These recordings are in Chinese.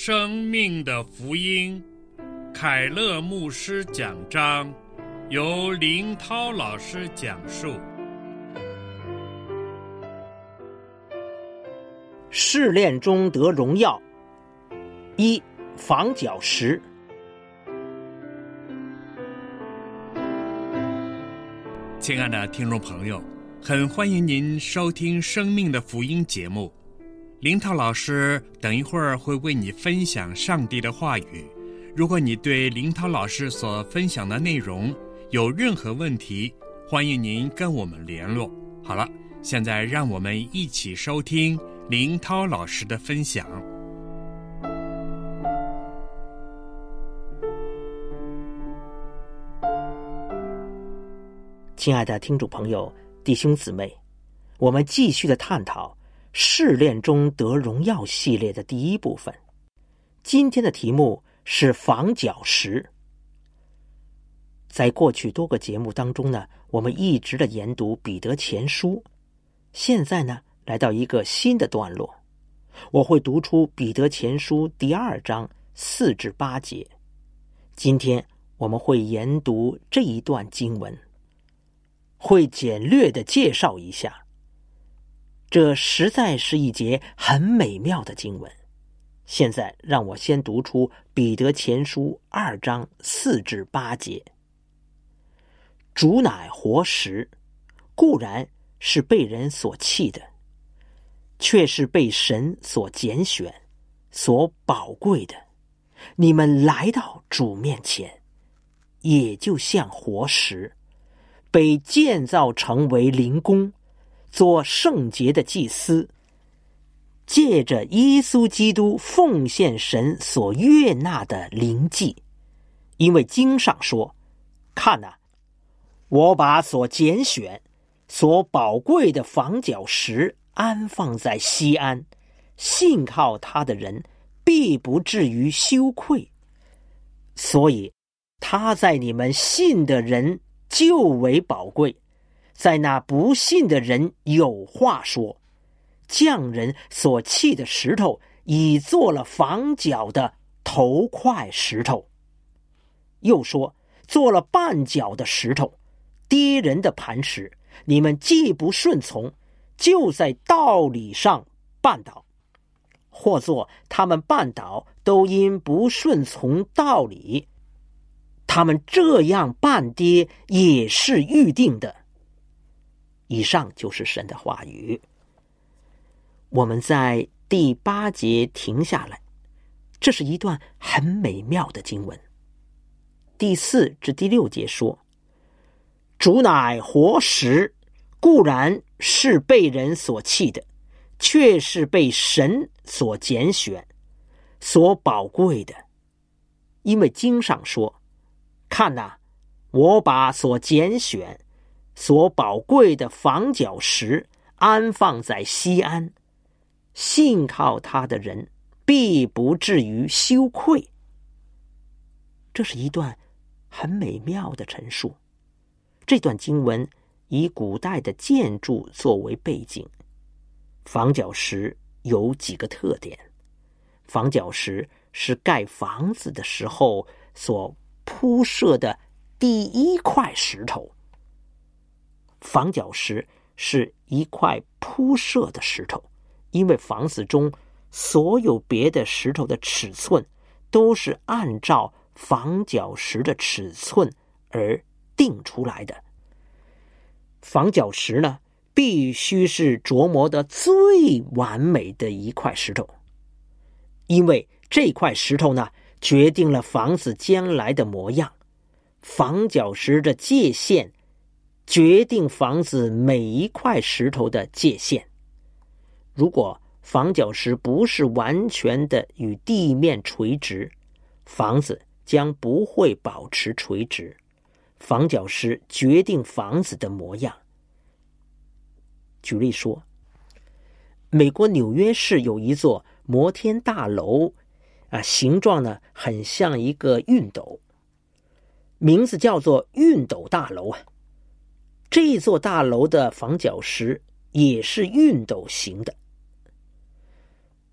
生命的福音，凯勒牧师讲章，由林涛老师讲述。 试炼中得荣耀。一、房角石。 亲爱的听众朋友，很欢迎您收听生命的福音节目。林涛老师等一会儿会为你分享上帝的话语。如果你对林涛老师所分享的内容有任何问题，欢迎您跟我们联络。好了，现在让我们一起收听林涛老师的分享。 亲爱的听众朋友、弟兄姊妹，我们继续的探讨试炼中得荣耀系列的第一部分。今天的题目是房角石。在过去多个节目当中呢，我们一直的研读彼得前书。现在呢，来到一个新的段落，我会读出彼得前书第2章4至8节。今天我们会研读这一段经文，会简略的介绍一下。这实在是一节很美妙的经文。现在让我先读出彼得前书2章4至8节。主乃活石，固然是被人所弃的，却是被神所拣选、所宝贵的。你们来到主面前，也就像活石，被建造成为灵宫，做圣洁的祭司，借着耶稣基督奉献神所悦纳的灵祭。因为经上说，看哪，我把所拣选、所宝贵的房角石安放在西安，信靠他的人必不至于羞愧。所以他在你们信的人就为宝贵，在那不信的人有话说，匠人所弃的石头已做了房角的头块石头。又说，做了绊脚的石头，跌人的磐石。你们既不顺从，就在道理上绊倒，或作他们绊倒都因不顺从道理，他们这样绊跌也是预定的。以上就是神的话语。我们在第8节停下来，这是一段很美妙的经文。第4至第6节说，主乃活石，固然是被人所弃的，却是被神所拣选、所宝贵的。因为经上说，看哪，我把所拣选、所宝贵的房角石安放在西安，信靠他的人必不至于羞愧。这是一段很美妙的陈述。这段经文以古代的建筑作为背景。房角石有几个特点。房角石是盖房子的时候所铺设的第一块石头。房角石是一块铺设的石头，因为房子中所有别的石头的尺寸都是按照房角石的尺寸而定出来的。房角石呢，必须是琢磨的最完美的一块石头，因为这块石头呢，决定了房子将来的模样。房角石的界限决定房子每一块石头的界限。如果房角石不是完全的与地面垂直，房子将不会保持垂直。房角石决定房子的模样。举例说，美国纽约市有一座摩天大楼，形状呢很像一个熨斗，名字叫做熨斗大楼。这座大楼的房角石也是熨斗形的。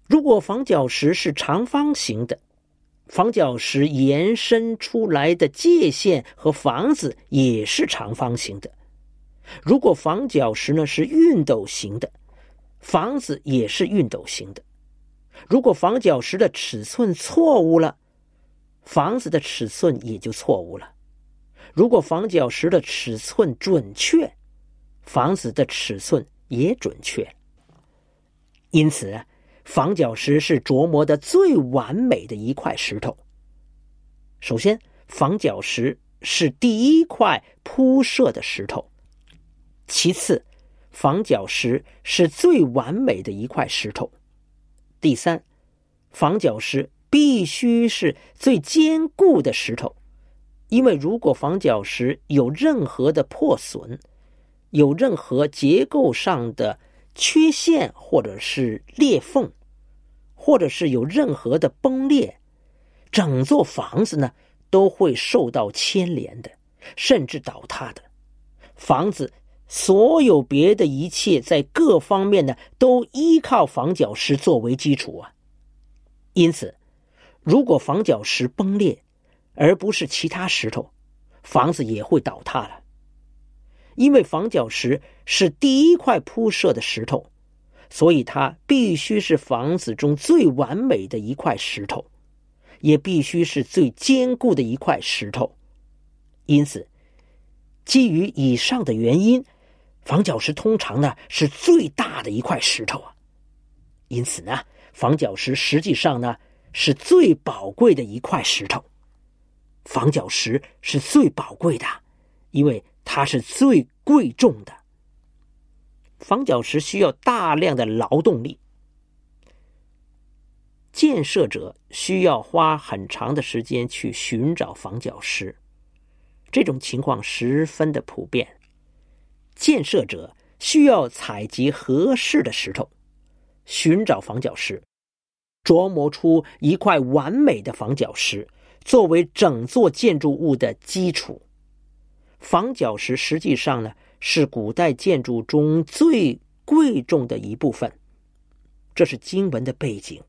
如果房角石是长方形的，房角石延伸出来的界限和房子也是长方形的。如果房角石呢是熨斗形的，房子也是熨斗形的。如果房角石的尺寸错误了，房子的尺寸也就错误了。如果房角石的尺寸准确，房子的尺寸也准确。因此，房角石是琢磨的最完美的一块石头。首先，房角石是第一块铺设的石头。其次，房角石是最完美的一块石头。第三，房角石必须是最坚固的石头，因为如果房角石有任何的破损，有任何结构上的缺陷或者是裂缝，或者是有任何的崩裂，整座房子呢都会受到牵连的，甚至倒塌的。房子所有别的一切在各方面呢都依靠房角石作为基础啊。因此，如果房角石崩裂而不是其他石头，房子也会倒塌了。因为房角石是第一块铺设的石头，所以它必须是房子中最完美的一块石头，也必须是最坚固的一块石头。因此，基于以上的原因，房角石通常呢是最大的一块石头啊。因此呢，房角石实际上呢是最宝贵的一块石头。房角石是最宝贵的，因为它是最贵重的。房角石需要大量的劳动力，建设者需要花很长的时间去寻找房角石，这种情况十分的普遍。建设者需要采集合适的石头，寻找房角石，琢磨出一块完美的房角石，作为整座建筑物的基础。房角石实际上呢，是古代建筑中最贵重的一部分，这是经文的背景。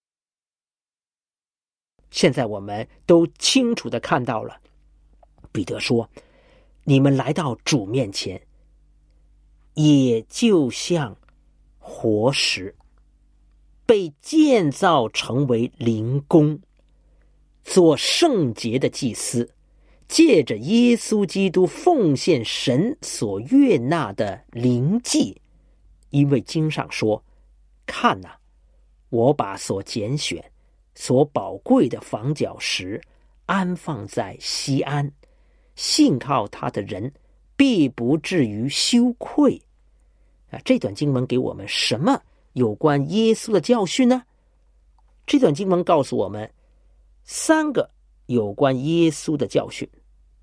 现在我们都清楚地看到了，彼得说，你们来到主面前，也就像活石，被建造成为灵宫，做圣洁的祭司，借着耶稣基督奉献神所悦纳的灵祭。因为经上说，看哪，我把所拣选所宝贵的房角石安放在西安，信靠他的人必不至于羞愧。这段经文给我们什么有关耶稣的教训呢？这段经文告诉我们3个有关耶稣的教训。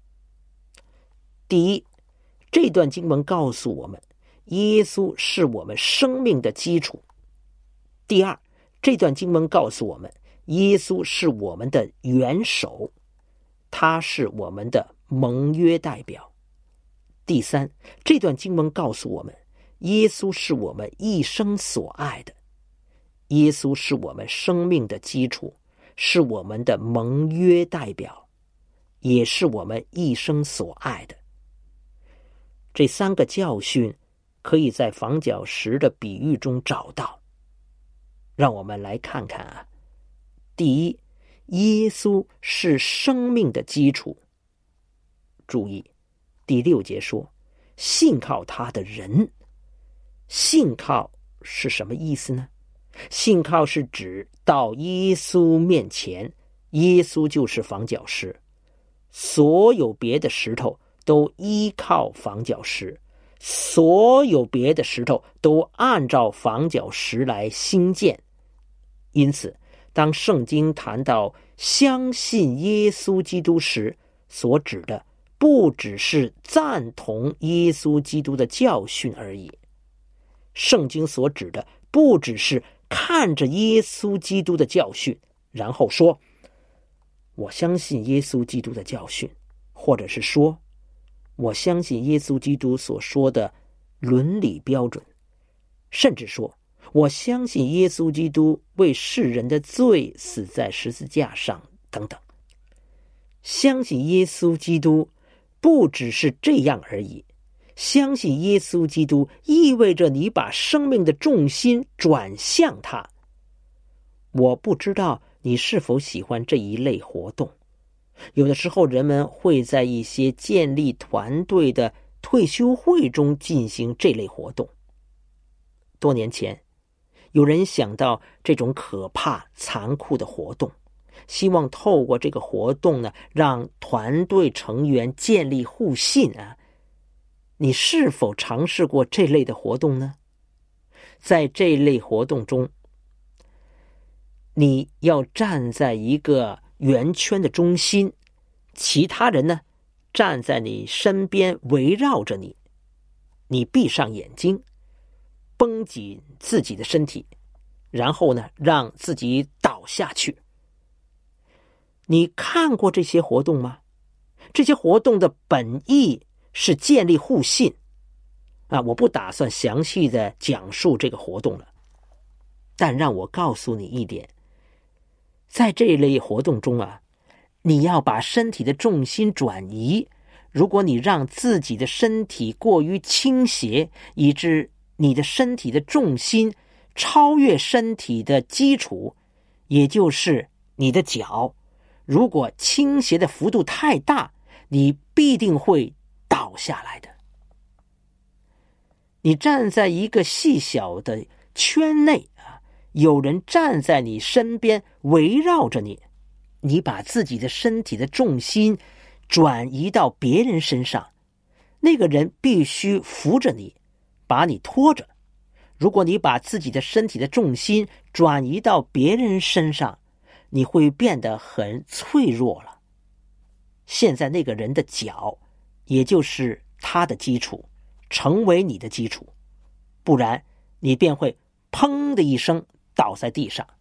第一，这段经文告诉我们，耶稣是我们生命的基础。第二，这段经文告诉我们，耶稣是我们的元首，他是我们的盟约代表。第三，这段经文告诉我们，耶稣是我们一生所爱的，耶稣是我们生命的基础，是我们的盟约代表，也是我们一生所爱的。这3个教训可以在房角石的比喻中找到。让我们来看看啊。第一，耶稣是生命的基础。注意，第6节说，信靠他的人。信靠是什么意思呢？信靠是指到耶稣面前，耶稣就是房角石，所有别的石头都依靠房角石，所有别的石头都按照房角石来兴建。因此，当圣经谈到相信耶稣基督时，所指的不只是赞同耶稣基督的教训而已。圣经所指的不只是看着耶稣基督的教训，然后说我相信耶稣基督的教训，或者是说我相信耶稣基督所说的伦理标准，甚至说我相信耶稣基督为世人的罪死在十字架上等等。相信耶稣基督不只是这样而已，相信耶稣基督意味着你把生命的重心转向他。我不知道你是否喜欢这一类活动，有的时候人们会在一些建立团队的退休会中进行这类活动。多年前，有人想到这种可怕残酷的活动，希望透过这个活动呢，让团队成员建立互信啊。你是否尝试过这类的活动呢？在这类活动中，你要站在一个圆圈的中心，其他人呢站在你身边围绕着你。你闭上眼睛，绷紧自己的身体，然后呢让自己倒下去。你看过这些活动吗？这些活动的本意是建立互信我不打算详细的讲述这个活动了，但让我告诉你一点，在这类活动中你要把身体的重心转移。如果你让自己的身体过于倾斜，以致你的身体的重心超越身体的基础，也就是你的脚，如果倾斜的幅度太大，你必定会倒下来的。你站在一个细小的圈内有人站在你身边围绕着你，你把自己的身体的重心转移到别人身上，那个人必须扶着你，把你拖着。如果你把自己的身体的重心转移到别人身上，你会变得很脆弱了。现在那个人的脚，也就是他的基础，成为你的基础，不然你便会砰的一声倒在地上。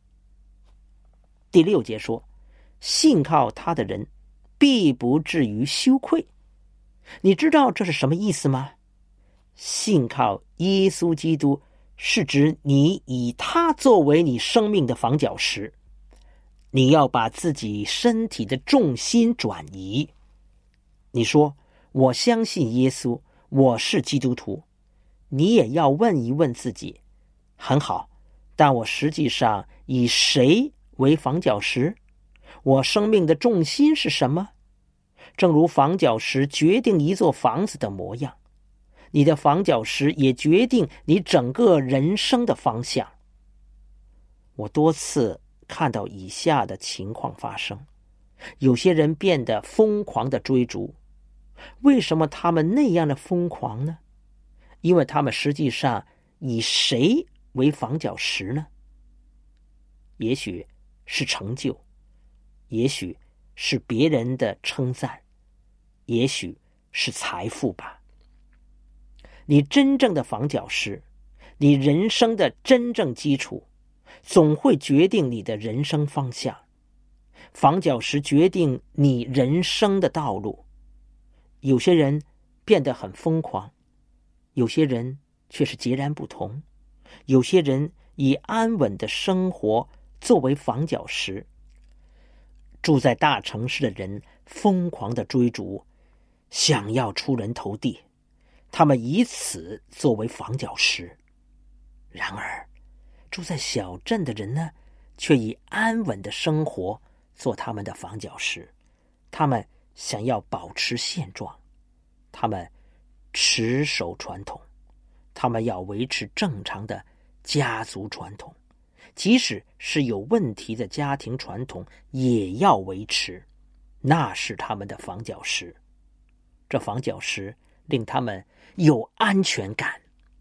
第6节说，信靠他的人必不至于羞愧。你知道这是什么意思吗？信靠耶稣基督是指你以他作为你生命的房角石，你要把自己身体的重心转移。你说，我相信耶稣，我是基督徒。你也要问一问自己，很好，但我实际上以谁为房角石？我生命的重心是什么？正如房角石决定一座房子的模样，你的房角石也决定你整个人生的方向。我多次看到以下的情况发生，有些人变得疯狂的追逐。为什么他们那样的疯狂呢？因为他们实际上以谁为房角石呢？也许是成就，也许是别人的称赞，也许是财富吧。你真正的房角石，你人生的真正基础，总会决定你的人生方向。房角石决定你人生的道路。有些人变得很疯狂，有些人却是截然不同。有些人以安稳的生活作为房角石。住在大城市的人疯狂的追逐，想要出人头地，他们以此作为房角石。然而，住在小镇的人呢，却以安稳的生活做他们的房角石。他们想要保持现状，他们持守传统，他们要维持正常的家族传统，即使是有问题的家庭传统也要维持，那是他们的房角石。这房角石令他们有安全感。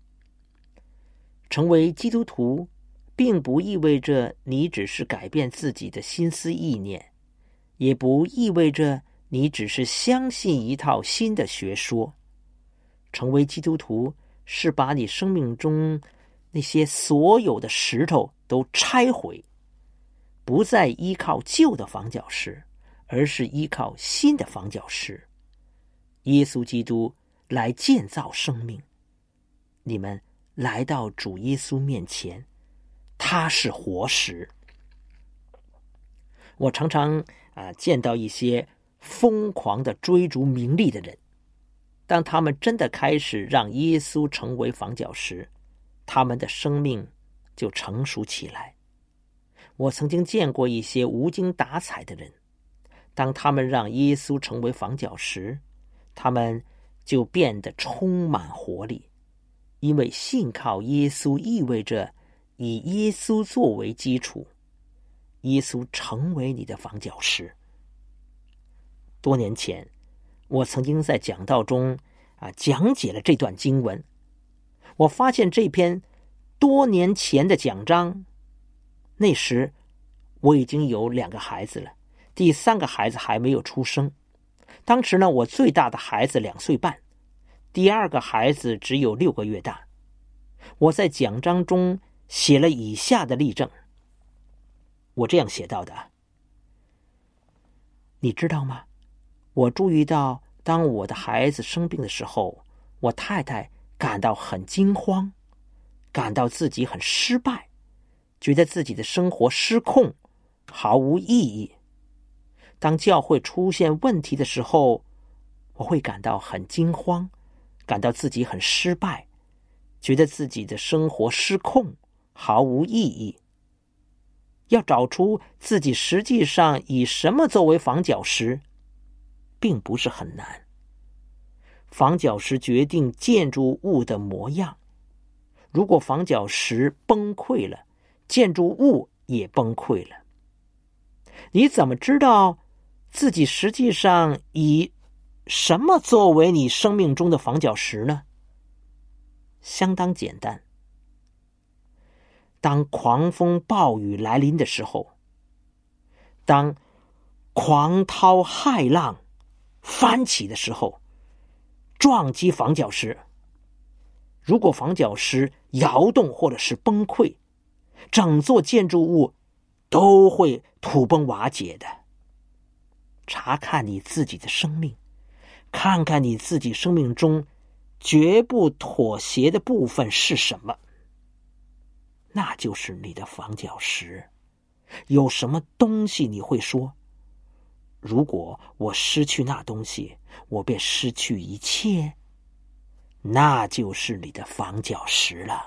成为基督徒并不意味着你只是改变自己的心思意念，也不意味着你只是相信一套新的学说。成为基督徒是把你生命中那些所有的石头都拆毁，不再依靠旧的房角石，而是依靠新的房角石，耶稣基督来建造生命。你们来到主耶稣面前，他是活石。我常常见到一些疯狂的追逐名利的人，当他们真的开始让耶稣成为房角石，他们的生命就成熟起来。我曾经见过一些无精打采的人，当他们让耶稣成为房角石，他们就变得充满活力，因为信靠耶稣意味着以耶稣作为基础，耶稣成为你的房角石。多年前，我曾经在讲道中讲解了这段经文。我发现这篇多年前的讲章，那时我已经有2个孩子了，第3个孩子还没有出生。当时呢，我最大的孩子2岁半，第2个孩子只有6个月大。我在讲章中写了以下的例证。我这样写到的：你知道吗？我注意到，当我的孩子生病的时候，我太太感到很惊慌，感到自己很失败，觉得自己的生活失控，毫无意义。当教会出现问题的时候，我会感到很惊慌，感到自己很失败，觉得自己的生活失控，毫无意义。要找出自己实际上以什么作为房角石，并不是很难。房角石决定建筑物的模样，如果房角石崩溃了，建筑物也崩溃了。你怎么知道自己实际上以什么作为你生命中的房角石呢？相当简单。当狂风暴雨来临的时候，当狂涛骇浪翻起的时候，撞击房角石，如果房角石摇动或者是崩溃，整座建筑物都会土崩瓦解的。查看你自己的生命，看看你自己生命中绝不妥协的部分是什么，那就是你的房角石。有什么东西你会说，如果我失去那东西，我便失去一切？那就是你的房角石了。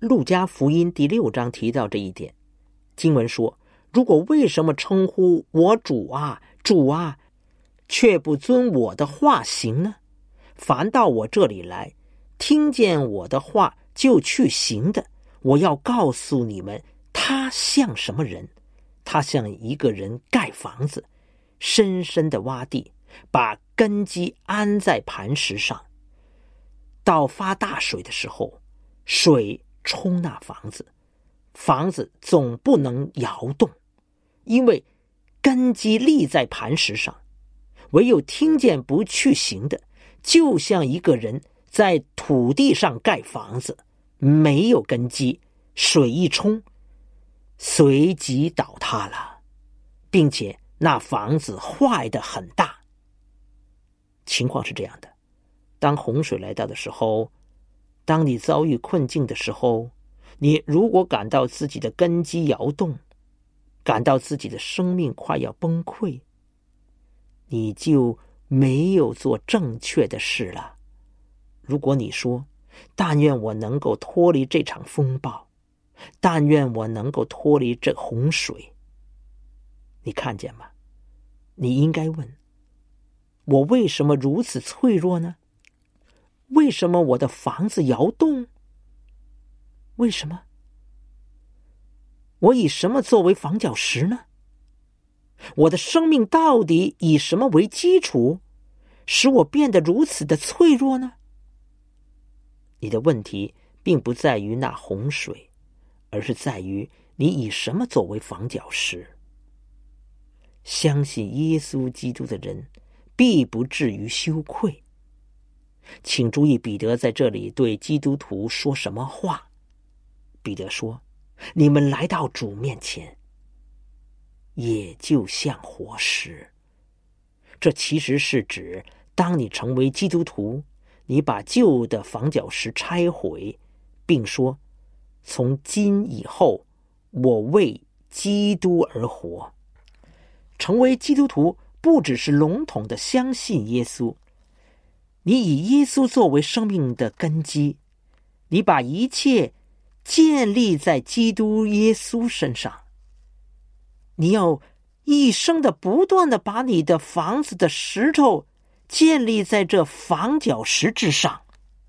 路加福音第6章提到这一点。经文说，如果为什么称呼我主啊，主啊，却不遵我的话行呢？凡到我这里来，听见我的话就去行的，我要告诉你们，他像什么人？他像一个人盖房子，深深的挖地，把根基安在磐石上。到发大水的时候，水冲那房子，房子总不能摇动，因为根基立在磐石上。唯有听见不去行的，就像一个人在土地上盖房子，没有根基，水一冲，随即倒塌了，并且那房子坏得很大。情况是这样的，当洪水来到的时候，当你遭遇困境的时候，你如果感到自己的根基摇动，感到自己的生命快要崩溃，你就没有做正确的事了。如果你说，但愿我能够脱离这场风暴，但愿我能够脱离这洪水，你看见吗？你应该问，我为什么如此脆弱呢？为什么我的房子摇动？为什么？我以什么作为房角石呢？我的生命到底以什么为基础，使我变得如此的脆弱呢？你的问题并不在于那洪水，而是在于你以什么作为房角石。相信耶稣基督的人必不至于羞愧。请注意彼得在这里对基督徒说什么话。彼得说，你们来到主面前，也就像活石。这其实是指，当你成为基督徒，你把旧的房角石拆毁，并说，从今以后，我为基督而活。成为基督徒不只是笼统的相信耶稣，你以耶稣作为生命的根基，你把一切建立在基督耶稣身上。你要一生的不断的把你的房子的石头建立在这房角石之上。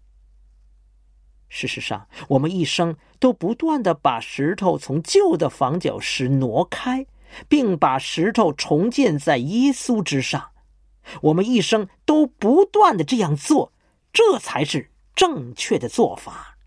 事实上，我们一生都不断的把石头从旧的房角石挪开，并把石头重建在耶稣之上。我们一生都不断的这样做，这才是正确的做法。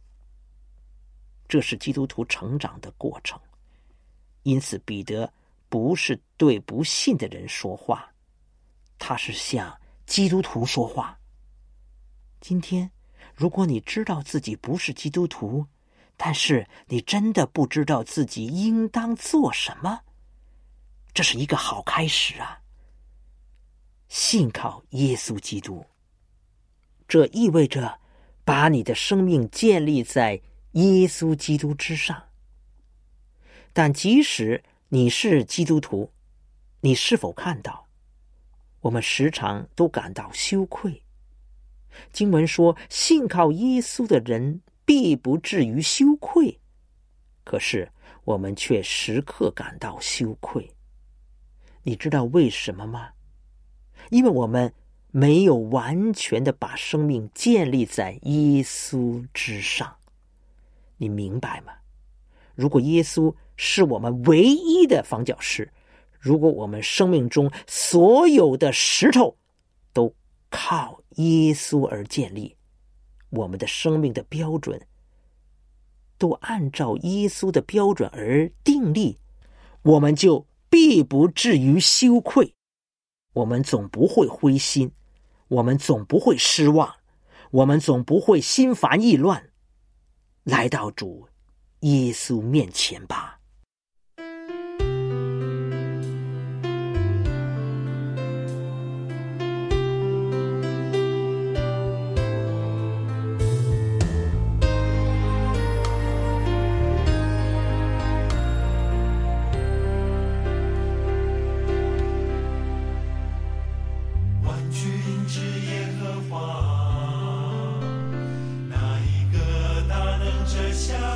这是基督徒成长的过程。因此彼得不是对不信的人说话，他是向基督徒说话。今天如果你知道自己不是基督徒，但是你真的不知道自己应当做什么，这是一个好开始啊！信靠耶稣基督，这意味着把你的生命建立在耶稣基督之上。但即使你是基督徒，你是否看到，我们时常都感到羞愧。经文说，信靠耶稣的人必不至于羞愧，可是我们却时刻感到羞愧。你知道为什么吗？因为我们没有完全的把生命建立在耶稣之上。你明白吗？如果耶稣是我们唯一的房角石，如果我们生命中所有的石头都靠耶稣而建立，我们的生命的标准都按照耶稣的标准而定立，我们就必不至于羞愧。我们总不会灰心，我们总不会失望，我们总不会心烦意乱。来到主耶稣面前吧。 下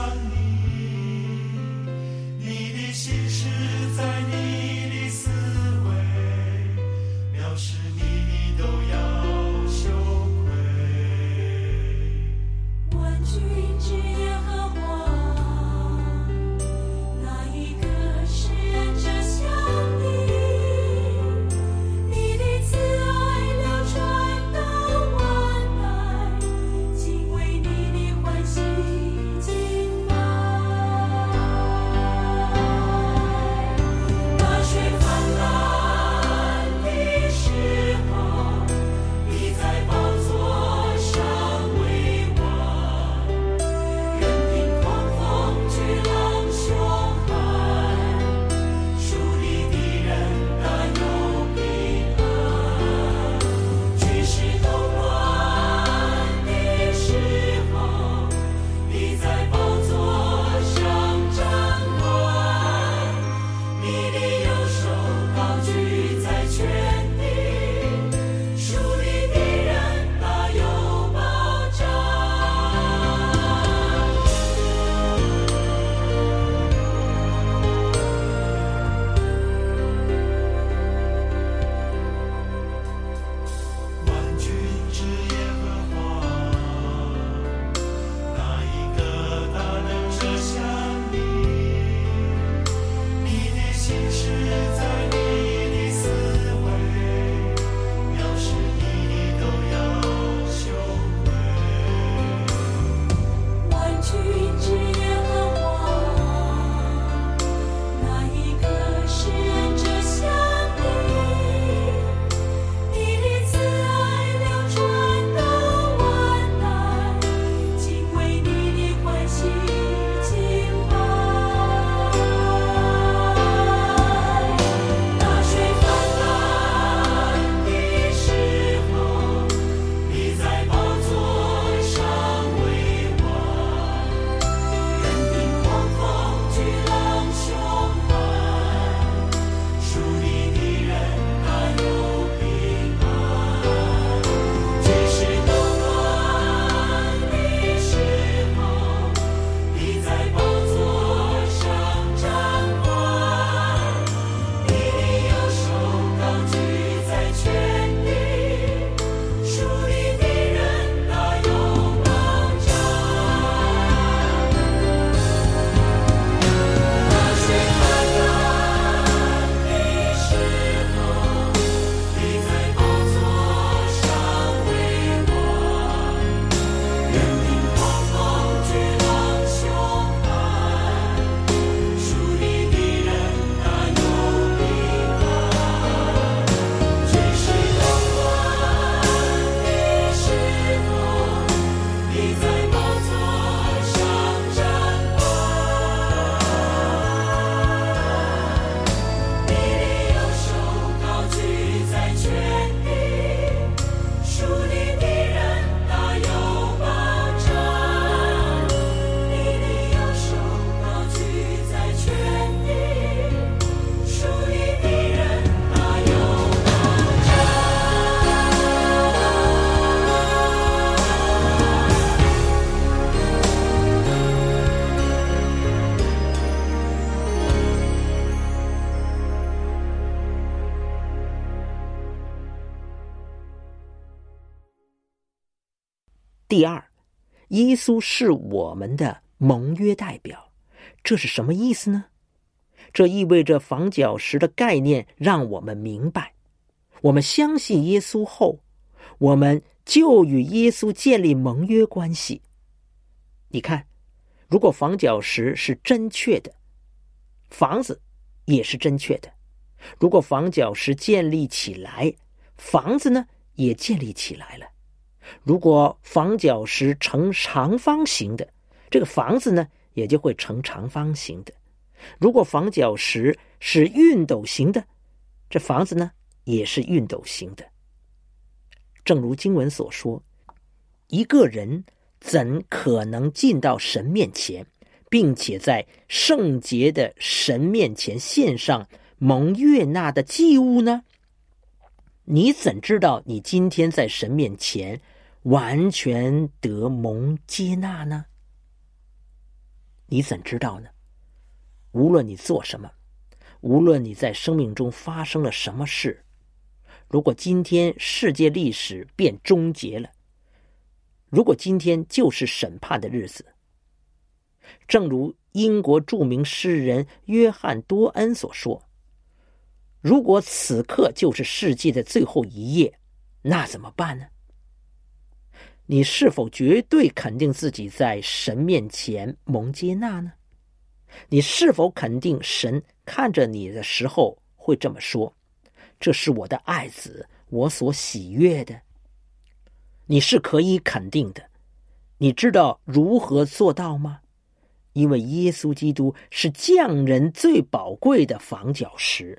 第二，耶稣是我们的盟约代表，这是什么意思呢？这意味着房角石的概念让我们明白，我们相信耶稣后，我们就与耶稣建立盟约关系。你看，如果房角石是真确的，房子也是真确的。如果房角石建立起来，房子呢也建立起来了。如果房角石呈长方形的，这个房子呢也就会呈长方形的。如果房角石是熨斗形的，这房子呢也是熨斗形的。正如经文所说，一个人怎可能进到神面前，并且在圣洁的神面前献上蒙悦纳的祭物呢？你怎知道你今天在神面前完全得蒙接纳呢？你怎知道呢？无论你做什么，无论你在生命中发生了什么事，如果今天世界历史便终结了，如果今天就是审判的日子，正如英国著名诗人约翰多恩所说，如果此刻就是世界的最后一夜，那怎么办呢？你是否绝对肯定自己在神面前蒙接纳呢？你是否肯定神看着你的时候会这么说，这是我的爱子，我所喜悦的？你是可以肯定的。你知道如何做到吗？因为耶稣基督是匠人最宝贵的房角石。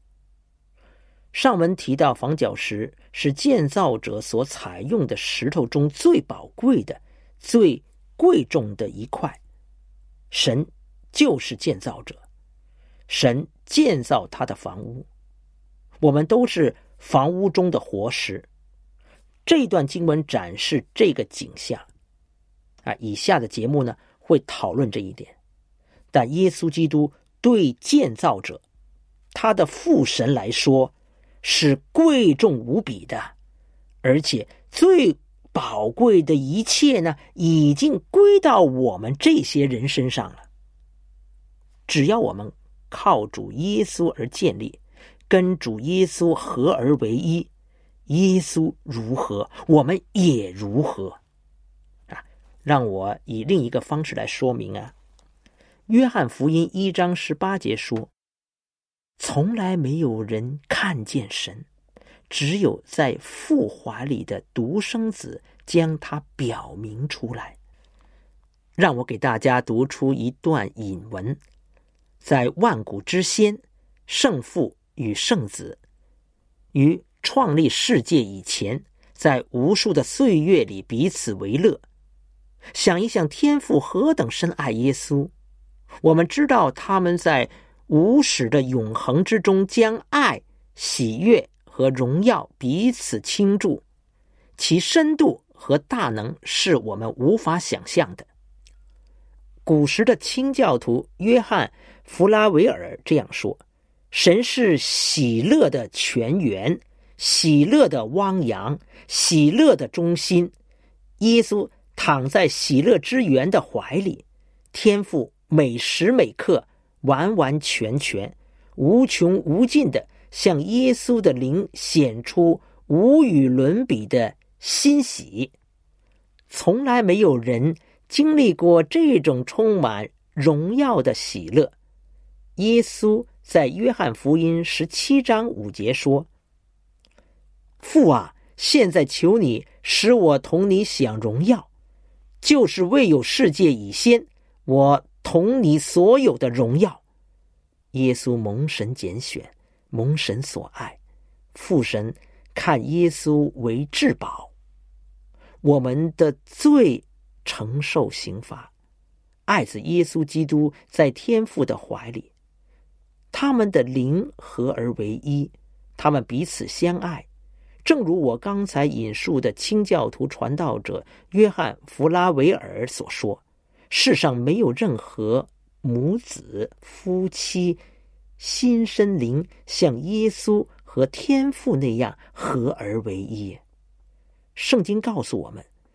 上文提到房角石是建造者所采用的石头中最宝贵的、最贵重的一块。神就是建造者，神建造他的房屋，我们都是房屋中的活石。这段经文展示这个景象以下的节目呢会讨论这一点。但耶稣基督对建造者，他的父神来说是贵重无比的，而且最宝贵的一切呢已经归到我们这些人身上了。只要我们靠主耶稣而建立，跟主耶稣合而为一，耶稣如何，我们也如何。让我以另一个方式来说明约翰福音1章18节说，从来没有人看见神，只有在父怀里的独生子将他表明出来。让我给大家读出一段引文。在万古之先，圣父与圣子于创立世界以前，在无数的岁月里彼此为乐。想一想，天父何等深爱耶稣，我们知道他们在无始的永恒之中将爱、喜悦和荣耀彼此倾注，其深度和大能是我们无法想象的。古时的清教徒约翰·弗拉维尔这样说，神是喜乐的泉源，喜乐的汪洋，喜乐的中心。耶稣躺在喜乐之源的怀里，天父每时每刻完完全全无穷无尽的向耶稣的灵显出无与伦比的欣喜。从来没有人经历过这种充满荣耀的喜乐。耶稣在约翰福音17章5节说，父啊，现在求你使我同你享荣耀，就是未有世界以先，我同你所有的荣耀。耶稣蒙神拣选，蒙神所爱，父神看耶稣为至宝。我们的罪承受刑罚，爱子耶稣基督在天父的怀里，他们的灵合而为一，他们彼此相爱。正如我刚才引述的清教徒传道者约翰·弗拉维尔所说，世上没有任何母子、夫妻、心身灵像耶稣和天父那样合而为一。圣经告诉我们，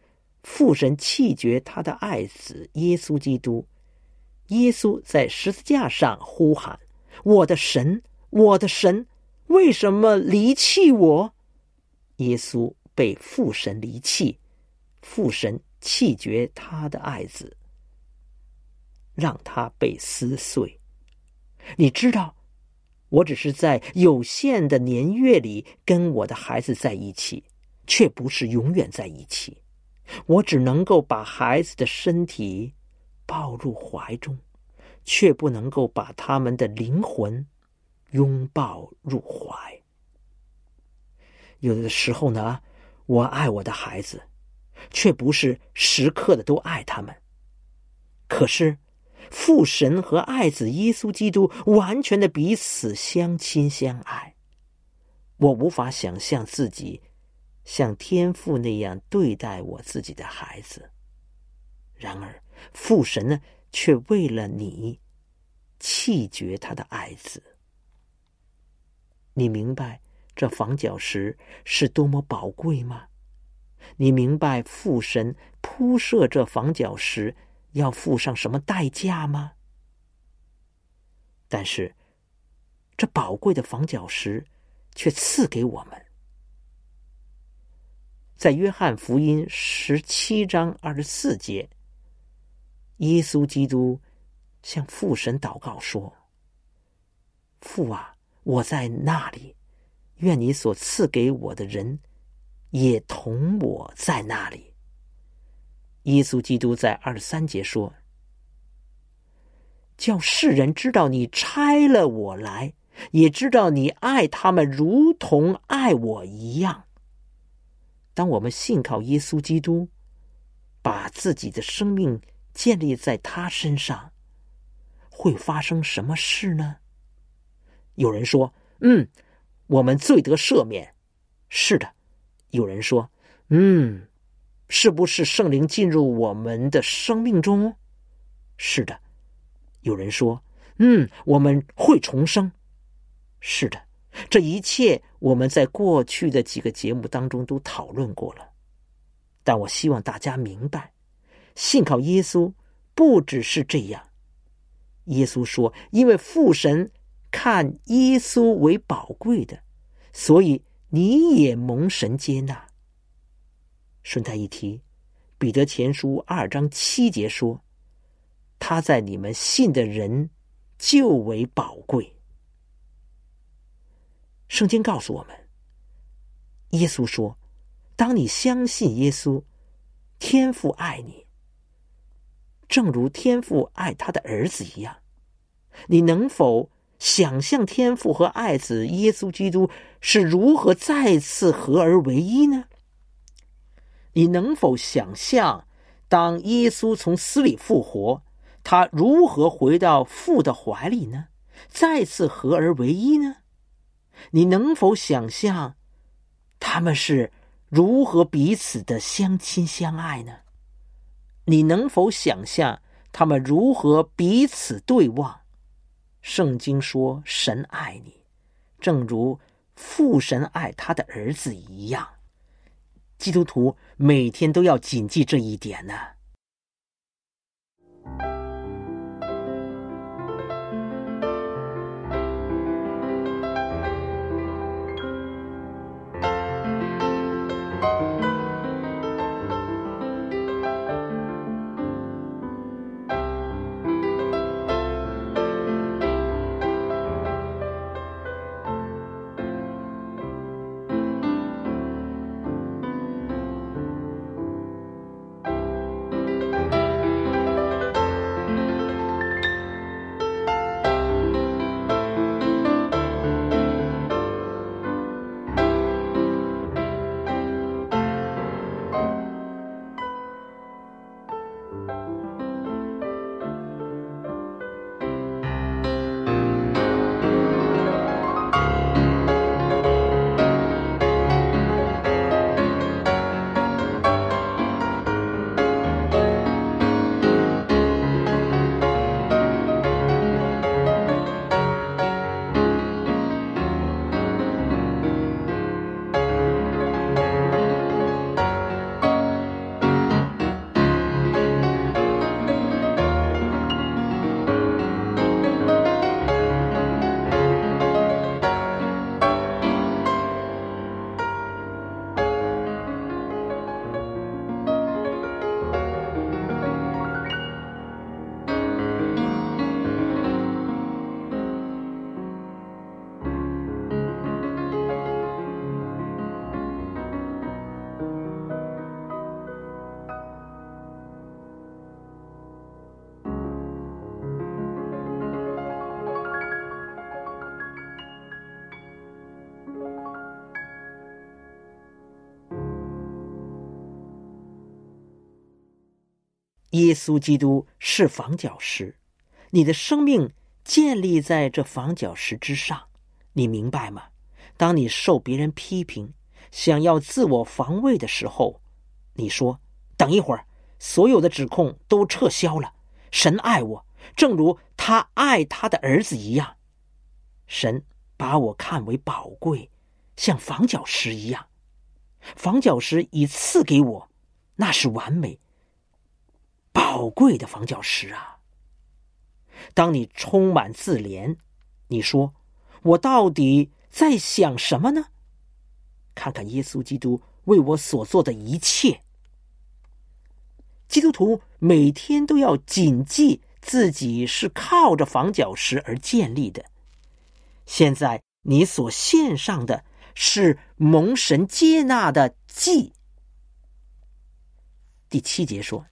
父神弃绝他的爱子耶稣基督。耶稣在十字架上呼喊：我的神，我的神，为什么离弃我？耶稣被父神离弃，父神弃绝他的爱子，让他被撕碎。你知道，我只是在有限的年月里跟我的孩子在一起，却不是永远在一起。我只能够把孩子的身体抱入怀中，却不能够把他们的灵魂拥抱入怀。有的时候呢，我爱我的孩子，却不是时刻的都爱他们。可是父神和爱子耶稣基督完全的彼此相亲相爱，我无法想象自己像天父那样对待我自己的孩子。然而父神呢，却为了你弃绝他的爱子。你明白这房角石是多么宝贵吗？你明白父神铺设这房角石要付上什么代价吗？但是这宝贵的房角石却赐给我们。在约翰福音17章24节，耶稣基督向父神祷告说：父啊，我在那里，愿你所赐给我的人也同我在那里。耶稣基督在23节说：叫世人知道你差了我来，也知道你爱他们如同爱我一样。当我们信靠耶稣基督，把自己的生命建立在他身上，会发生什么事呢？有人说，我们罪得赦免。是的。有人说，是不是圣灵进入我们的生命中？是的。有人说，我们会重生。是的。这一切我们在过去的几个节目当中都讨论过了。但我希望大家明白，信靠耶稣不只是这样。耶稣说，因为父神看耶稣为宝贵的，所以你也蒙神接纳。顺带一提，彼得前书2章7节说，他在你们信的人就为宝贵。圣经告诉我们，耶稣说，当你相信耶稣，天父爱你，正如天父爱他的儿子一样。你能否想象天父和爱子耶稣基督是如何再次合而为一呢？你能否想象，当耶稣从死里复活，他如何回到父的怀里呢？再次合而为一呢？你能否想象他们是如何彼此的相亲相爱呢？你能否想象他们如何彼此对望？圣经说，神爱你，正如父神爱他的儿子一样。基督徒每天都要谨记这一点呢。 耶稣基督是房角石，你的生命建立在这房角石之上，你明白吗？当你受别人批评，想要自我防卫的时候，你说等一会儿，所有的指控都撤销了，神爱我，正如他爱他的儿子一样。神把我看为宝贵，像房角石一样，房角石已赐给我，那是完美宝贵的房角石啊。当你充满自怜，你说我到底在想什么呢？看看耶稣基督为我所做的一切。基督徒每天都要谨记自己是靠着房角石而建立的。现在你所献上的是蒙神接纳的祭。第7节说，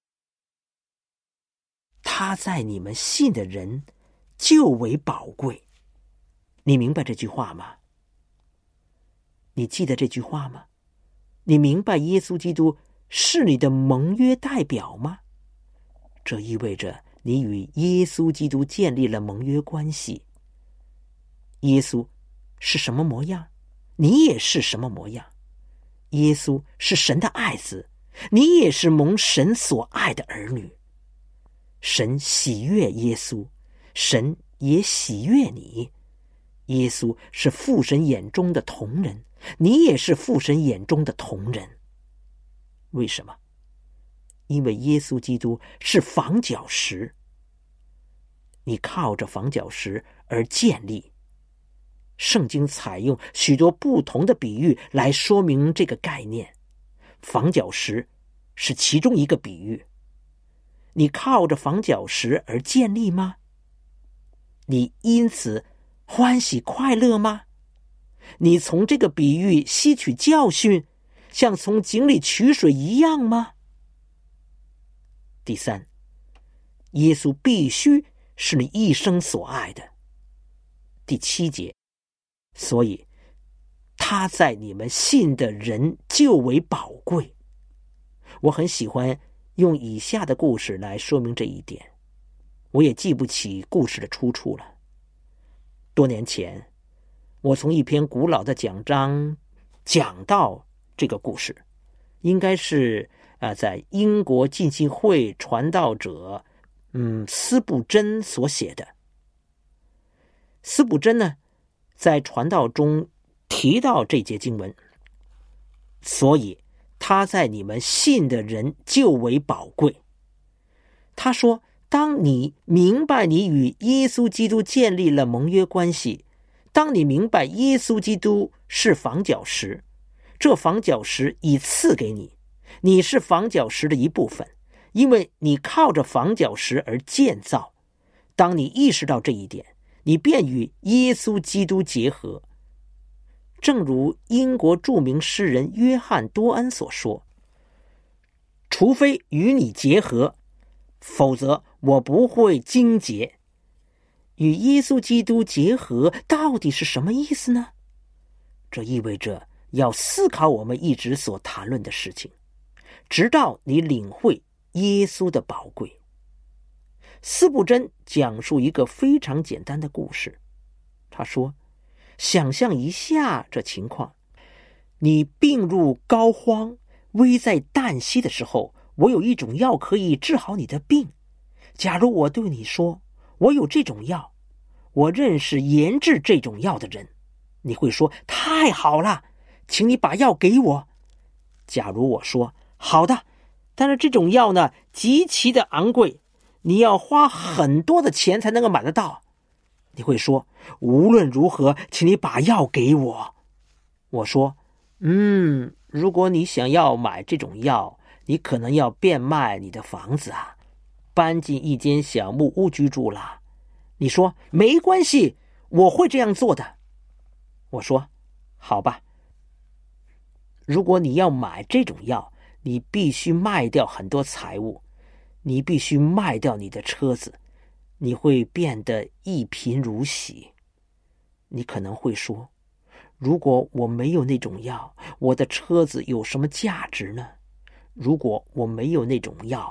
他在你们信的人就为宝贵。你明白这句话吗？你记得这句话吗？你明白耶稣基督是你的盟约代表吗？这意味着你与耶稣基督建立了盟约关系。耶稣是什么模样，你也是什么模样。耶稣是神的爱子，你也是蒙神所爱的儿女。神喜悦耶稣，神也喜悦你。耶稣是父神眼中的瞳人，你也是父神眼中的瞳人。为什么？因为耶稣基督是房角石，你靠着房角石而建立。圣经采用许多不同的比喻来说明这个概念，房角石是其中一个比喻。你靠着房角石而建立吗？你因此欢喜快乐吗？你从这个比喻吸取教训，像从井里取水一样吗？第3，耶稣必须是你一生所爱的。第7节，所以他在你们信的人就为宝贵。我很喜欢用以下的故事来说明这一点，我也记不起故事的出处了。多年前，我从一篇古老的讲章讲到这个故事，应该是在英国浸信会传道者司布真所写的。司布真呢，在传道中提到这节经文，所以他在你们信的人就为宝贵。他说，当你明白你与耶稣基督建立了盟约关系，当你明白耶稣基督是房角石，这房角石已赐给你，你是房角石的一部分，因为你靠着房角石而建造。当你意识到这一点，你便与耶稣基督结合。正如英国著名诗人约翰多恩所说，除非与你结合，否则我不会精结。与耶稣基督结合到底是什么意思呢？这意味着要思考我们一直所谈论的事情，直到你领会耶稣的宝贵。司布真讲述一个非常简单的故事。他说，想象一下这情况，你病入膏肓，危在旦夕的时候，我有一种药可以治好你的病。假如我对你说，我有这种药，我认识研制这种药的人，你会说，太好了，请你把药给我。假如我说，好的，但是这种药呢，极其的昂贵，你要花很多的钱才能够买得到。你会说，无论如何，请你把药给我。我说，如果你想要买这种药，你可能要变卖你的房子啊，搬进一间小木屋居住了。你说，没关系，我会这样做的。我说，好吧。如果你要买这种药，你必须卖掉很多财物，你必须卖掉你的车子，你会变得一贫如洗。你可能会说，如果我没有那种药，我的车子有什么价值呢？如果我没有那种药，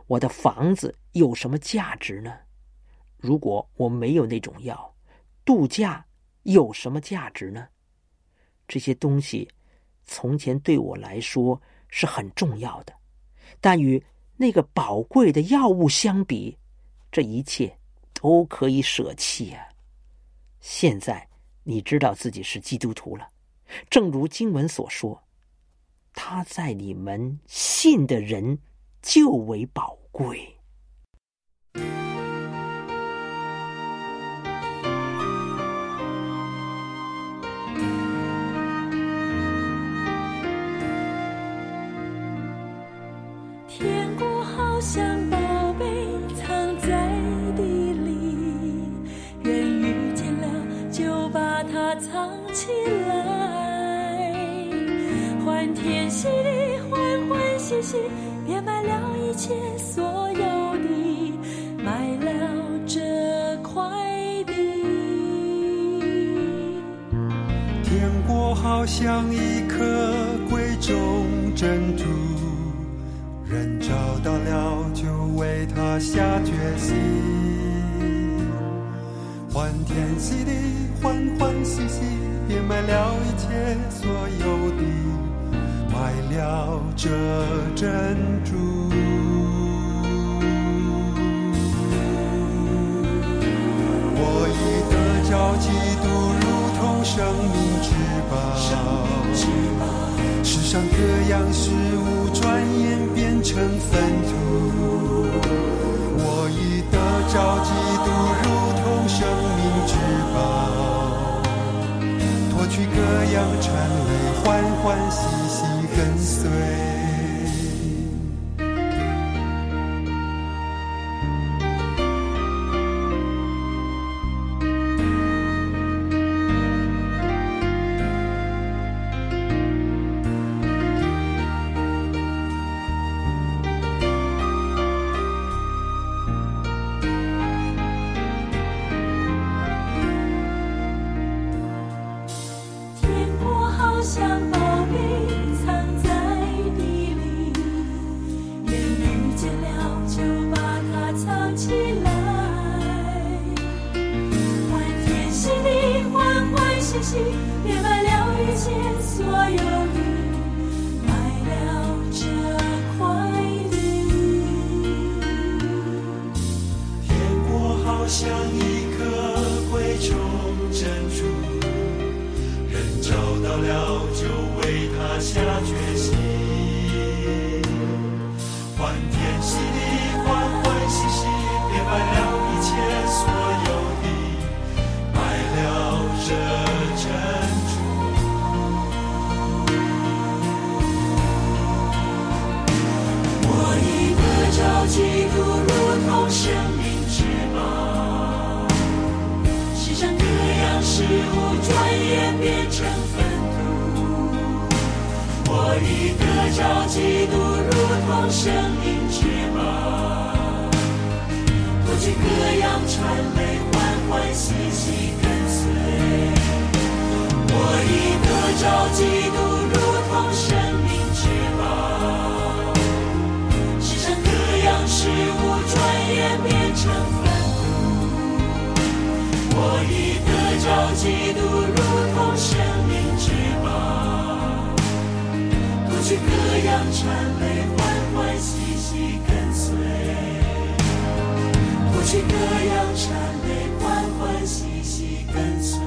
我的房子有什么价值呢？如果我没有那种药，度假有什么价值呢？这些东西从前对我来说是很重要的，但与那个宝贵的药物相比，这一切都可以舍弃啊。现在你知道自己是基督徒了，正如经文所说，他在你们信的人就为宝贵。 天国好像宝贝藏在地里，人遇见了就把它藏起来，欢天喜地，欢欢喜喜，变卖了一切所有的，买了这块地。 天国好像一颗贵重珍珠，人找到了就为他下决心，欢天喜地，欢欢喜喜，变卖了一切所有的，买了这珍珠。我已得着基督，如同生命之宝，世上各样事物转眼变成粪土，我已得着基督，如同生命之宝，脱去各样缠累，欢欢喜喜跟随。 变卖了一切所有的，买了这块地。 天国好像一颗贵重珍珠，人找到了就为它下决心，欢天喜地，欢欢喜喜，变卖了一切所有的，买了这珍珠。 我已得着基督，如同生命之宝，世上各样事物转眼变成粪土。我已得着基督，如同生命之宝，脱去各样缠累，欢欢喜喜跟随。我已得着基督，如同生命之宝，世上各样事物转眼变成粪土。我已得着基督，如同生命之宝，脱去各样缠累，欢欢喜喜跟随。脱去各样缠累，欢欢喜喜跟随。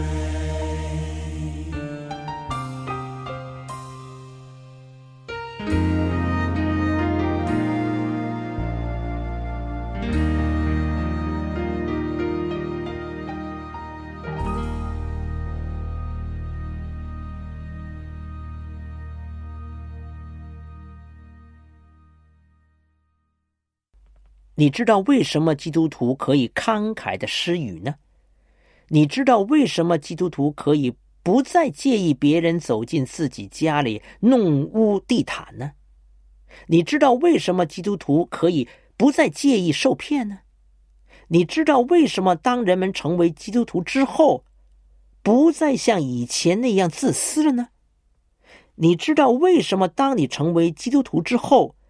你知道为什么基督徒可以慷慨的施予呢？你知道为什么基督徒可以不再介意别人走进自己家里弄污地毯呢？你知道为什么基督徒可以不再介意受骗呢？你知道为什么当人们成为基督徒之后，不再像以前那样自私了呢？你知道为什么当你成为基督徒之后，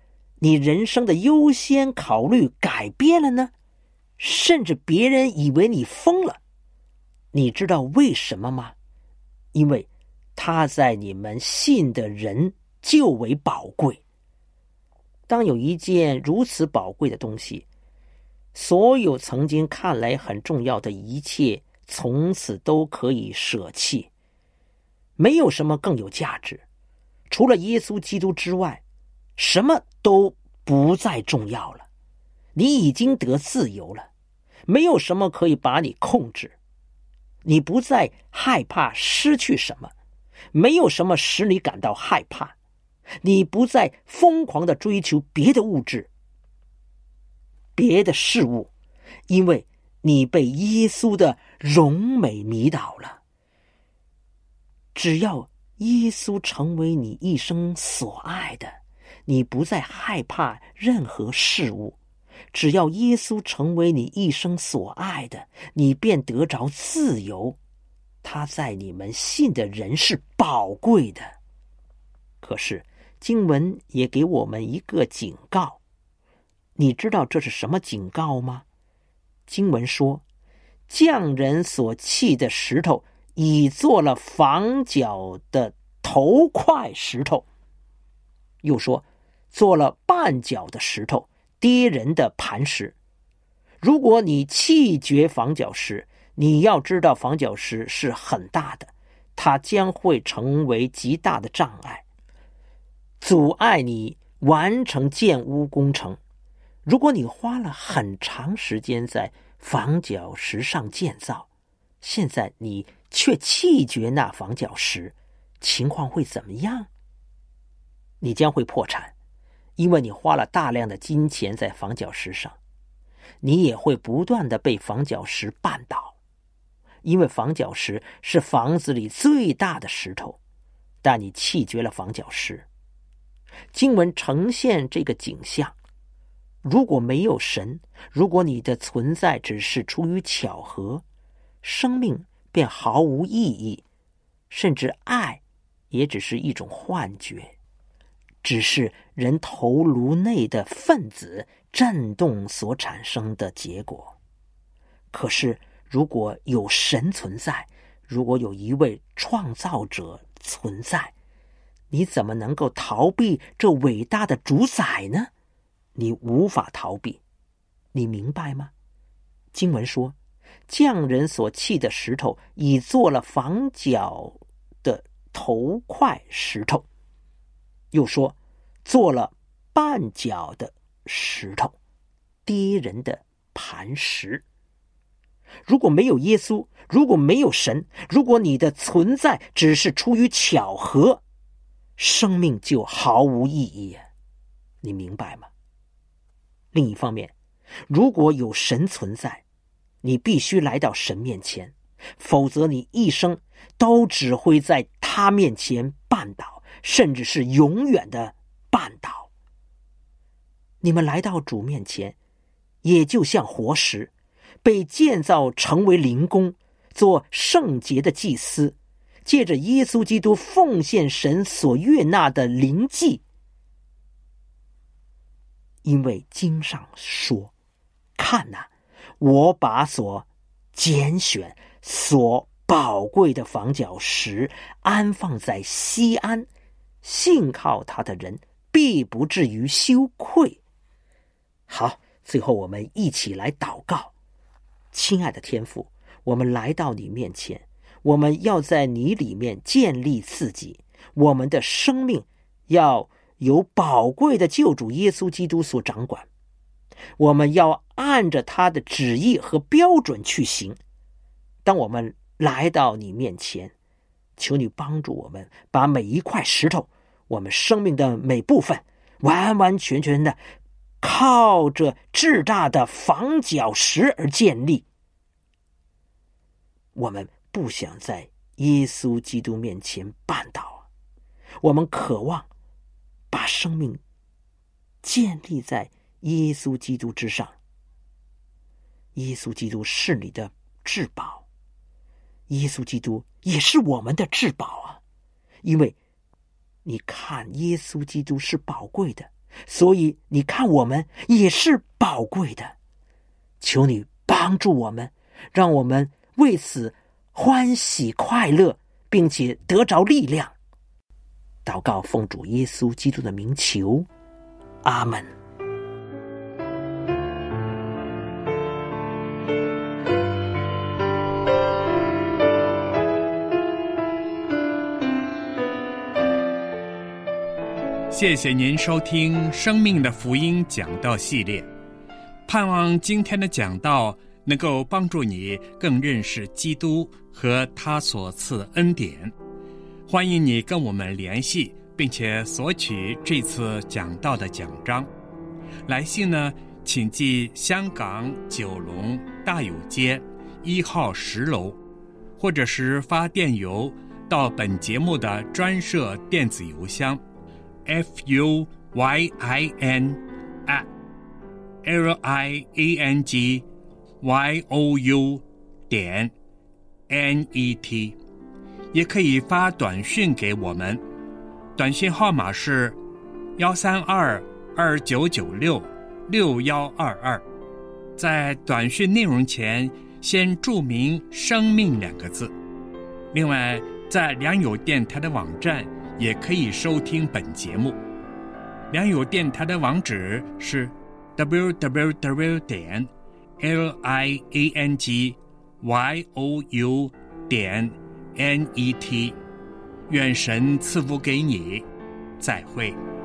你人生的优先考虑改变了呢？甚至别人以为你疯了。你知道为什么吗？因为他在你们信的人就为宝贵。当有一件如此宝贵的东西，所有曾经看来很重要的一切从此都可以舍弃，没有什么更有价值，除了耶稣基督之外，什么都不再重要了。你已经得自由了，没有什么可以把你控制，你不再害怕失去什么，没有什么使你感到害怕，你不再疯狂地追求别的物质、别的事物，因为你被耶稣的荣美迷倒了。只要耶稣成为你一生所爱的，你不再害怕任何事物。只要耶稣成为你一生所爱的，你便得着自由。他在你们信的人是宝贵的。可是经文也给我们一个警告，你知道这是什么警告吗？经文说，匠人所弃的石头已做了房角的头块石头，又说做了绊脚的石头，跌人的磐石。如果你弃绝房角石，你要知道房角石是很大的，它将会成为极大的障碍，阻碍你完成建屋工程。如果你花了很长时间在房角石上建造，现在你却弃绝那房角石，情况会怎么样？你将会破产，因为你花了大量的金钱在房角石上。你也会不断的被房角石绊倒，因为房角石是房子里最大的石头，但你弃绝了房角石。经文呈现这个景象，如果没有神，如果你的存在只是出于巧合，生命便毫无意义，甚至爱也只是一种幻觉，只是人头颅内的分子震动所产生的结果。可是如果有神存在，如果有一位创造者存在，你怎么能够逃避这伟大的主宰呢？你无法逃避，你明白吗？经文说，匠人所弃的石头已做了房角的头块石头，又说做了绊脚的石头，跌人的磐石。如果没有耶稣，如果没有神，如果你的存在只是出于巧合，生命就毫无意义，你明白吗？另一方面，如果有神存在，你必须来到神面前，否则你一生都只会在他面前绊倒，甚至是永远的绊倒。你们来到主面前，也就像活石，被建造成为灵宫，做圣洁的祭司，借着耶稣基督奉献神所悦纳的灵祭。因为经上说，看哪，我把所拣选、所宝贵的房角石安放在西安，信靠他的人必不至于羞愧。好，最后我们一起来祷告。亲爱的天父，我们来到你面前，我们要在你里面建立自己，我们的生命要由宝贵的救主耶稣基督所掌管，我们要按着他的旨意和标准去行。当我们来到你面前，求你帮助我们，把每一块石头，我们生命的每部分，完完全全的靠着至大的房角石而建立。我们不想在耶稣基督面前绊倒，我们渴望把生命建立在耶稣基督之上。耶稣基督是你的至宝，耶稣基督也是我们的至宝啊！因为你看耶稣基督是宝贵的， 所以你看我们也是宝贵的。求你帮助我们，让我们为此欢喜快乐，并且得着力量。祷告奉主耶稣基督的名求，阿们。 谢谢您收听《生命的福音讲道》系列，盼望今天的讲道能够帮助你更认识基督和他所赐的恩典。欢迎你跟我们联系，并且索取这次讲道的奖章。来信呢，请寄香港九龙大有街1号10楼，或者是发电邮到本节目的专设电子邮箱fuyin@liangyou.net， 也可以发短讯给我们，短讯号码是132-2996-6122，在短讯内容前先注明生命2个字。另外，在良友电台的网站也可以收听本节目。良友电台的网址是 www.liangyou.net。 愿神赐福给你，再会。